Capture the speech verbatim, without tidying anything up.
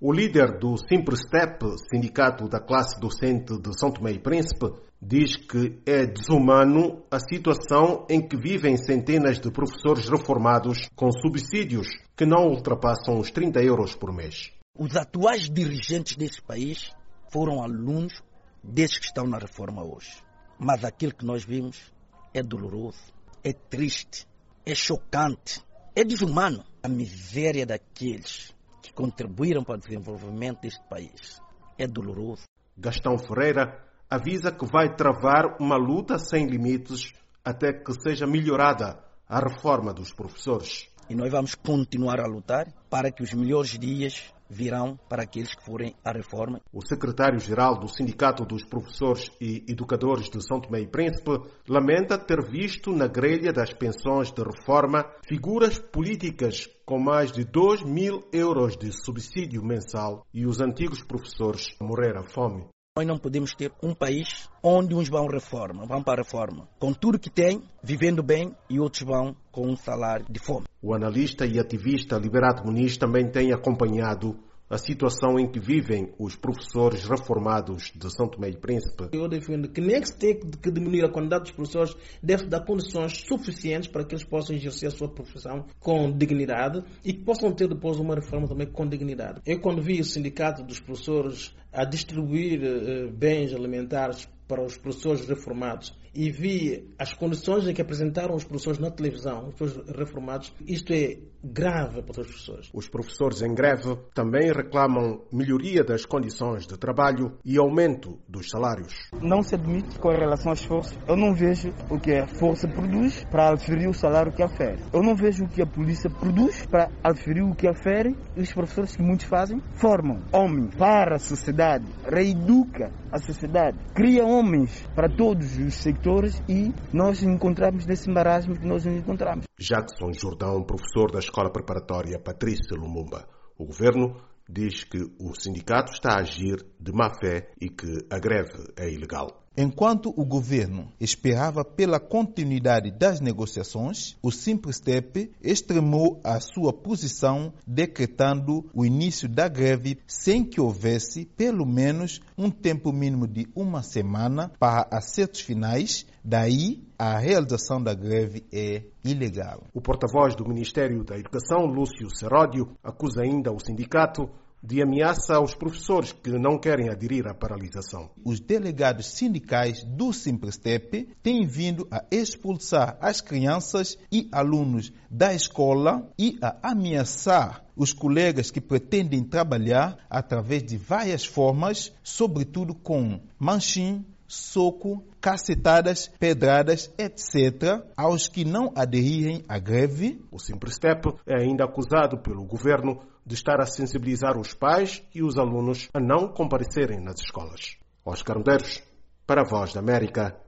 O líder do Simprestep, sindicato da classe docente de São Tomé e Príncipe, diz que é desumano a situação em que vivem centenas de professores reformados com subsídios que não ultrapassam os trinta euros por mês. Os atuais dirigentes desse país foram alunos desses que estão na reforma hoje. Mas aquilo que nós vimos é doloroso, é triste, é chocante, é desumano. A miséria daqueles que contribuíram para o desenvolvimento deste país é doloroso. Gastão Ferreira avisa que vai travar uma luta sem limites até que seja melhorada a reforma dos professores. E nós vamos continuar a lutar para que os melhores dias virão para aqueles que forem à reforma. O secretário-geral do Sindicato dos Professores e Educadores de São Tomé e Príncipe lamenta ter visto na grelha das pensões de reforma figuras políticas com mais de dois mil euros de subsídio mensal e os antigos professores a morrer à fome. Nós não podemos ter um país onde uns vão reforma, vão para a reforma, com tudo que têm, vivendo bem, e outros vão com um salário de fome. O analista e ativista Liberato Muniz também tem acompanhado a situação em que vivem os professores reformados de São Tomé e Príncipe. Eu defendo que nem que se tem que diminuir a quantidade dos professores, deve dar condições suficientes para que eles possam exercer a sua profissão com dignidade e que possam ter depois uma reforma também com dignidade. Eu, quando vi o sindicato dos professores a distribuir uh, bens alimentares para os professores reformados e vi as condições em que apresentaram os professores na televisão, os professores reformados, isto é grave para os professores. Os professores em greve também reclamam melhoria das condições de trabalho e aumento dos salários. Não se admite com relação ao esforço. Eu não vejo o que a força produz para aferir o salário que afere. Eu não vejo o que a polícia produz para aferir o que afere. Os professores que muitos fazem formam homens para a sociedade, reeduca a sociedade, cria homens para todos os sectores e nós encontramos nesse marasmo que nós nos encontramos. Jackson Jordão, professor da Escola Preparatória Patrícia Lumumba. O governo diz que o sindicato está a agir de má fé e que a greve é ilegal. Enquanto o governo esperava pela continuidade das negociações, o Simprestep extremou a sua posição, decretando o início da greve sem que houvesse pelo menos um tempo mínimo de uma semana para acertos finais. Daí, a realização da greve é ilegal. O porta-voz do Ministério da Educação, Lúcio Seródio, acusa ainda o sindicato de ameaça aos professores que não querem aderir à paralisação. Os delegados sindicais do Simprestep têm vindo a expulsar as crianças e alunos da escola e a ameaçar os colegas que pretendem trabalhar através de várias formas, sobretudo com manchinho, soco, cacetadas, pedradas, etcétera, aos que não aderirem à greve. O Simprestep é ainda acusado pelo governo de estar a sensibilizar os pais e os alunos a não comparecerem nas escolas. Oscar Medeiros, para a Voz da América,